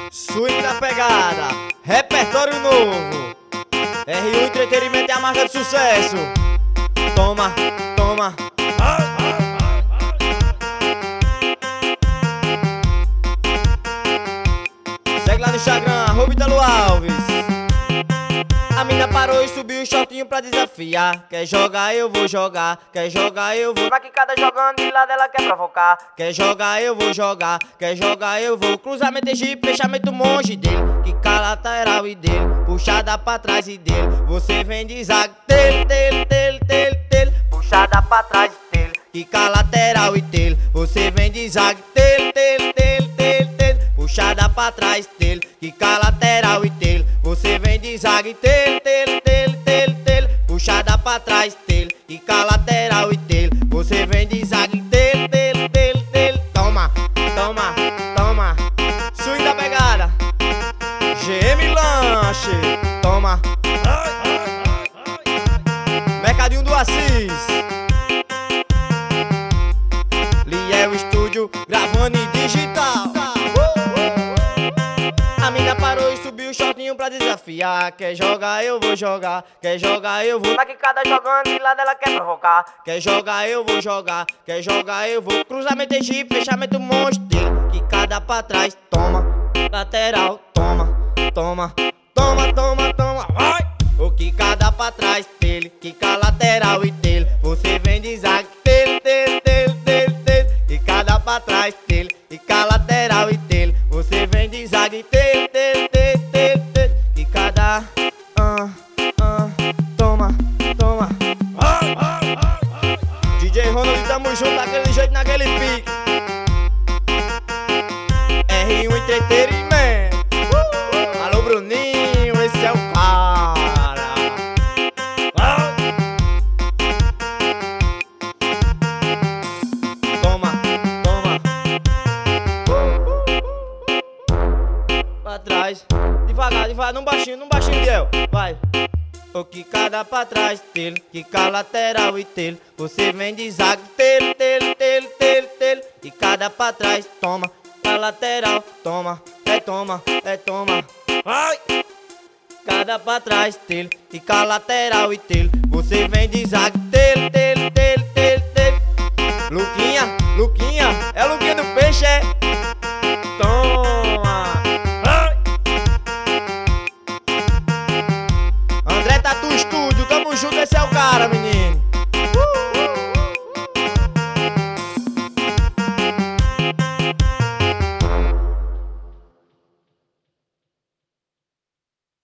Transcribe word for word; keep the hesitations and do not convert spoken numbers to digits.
Swing da pegada, repertório novo. R um Entretenimento é a marca de sucesso. Toma, toma. Segue lá no Instagram, arroba Italo Alves. A mina parou e subiu o shortinho pra desafiar. Quer jogar, eu vou jogar. Quer jogar, eu vou. Na quicada jogando de lado, ela quer provocar. Quer jogar, eu vou jogar. Quer jogar, eu vou. Cruzamento Egito, fechamento monge dele. Quica lateral e dele. Puxada pra trás e dele. Você vem de zaga. Dele, dele, dele, dele, dele. Puxada pra trás dele. Quica lateral e dele. Você vem de zaga. Dele, dele, dele, dele, dele. Puxada pra trás dele. Quica lateral e dele. Você vem de zaga e dele, dele, dele, dele, dele. Puxada pra trás dele. Quica lateral e dele. Você vem de zaga e dele, dele, dele, dele. Toma, toma, toma. Swing da pegada. G M Lanche. Toma. Mercadinho do Assis. Liel Estúdio, gravando em digital. A mina parou e subiu o shortinho pra desafiar. Quer jogar, eu vou jogar. Quer jogar, eu vou. Na quicada jogando de lado, ela quer provocar. Quer jogar, eu vou jogar. Quer jogar, eu vou. Cruzamento Egito, fechamento monstro dele. Quicada pra trás, toma. Lateral, toma, toma. Toma, toma, toma, vai. O quicada pra trás dele. Quica lateral e dele. Você vem de zaga dele, dele, dele, dele, dele. Quicada pra trás dele. Quica lateral e dele. Você vem de zaga e dele, dele, dele, dele, dele. Quicada, ah, ah, toma, toma. D J Ronald, tamo junto daquele jeito, naquele pique. R um Entretenimento. Uh! Alô, Bruninho, esse é o cara. Ah! Toma, toma. Pra trás, devagar, devagar, num baixinho, num baixinho, Diel. Vai. O quicada pra trás dele, quica lateral e dele. Você vem de zaga dele, dele, dele, dele, dele. Quicada pra trás, toma. Pra lateral, toma. É toma, é toma. Vai. Cada pra trás dele, quica lateral e dele. Você vem de zaga dele, dele, dele, dele, dele. Luquinha, Luquinha.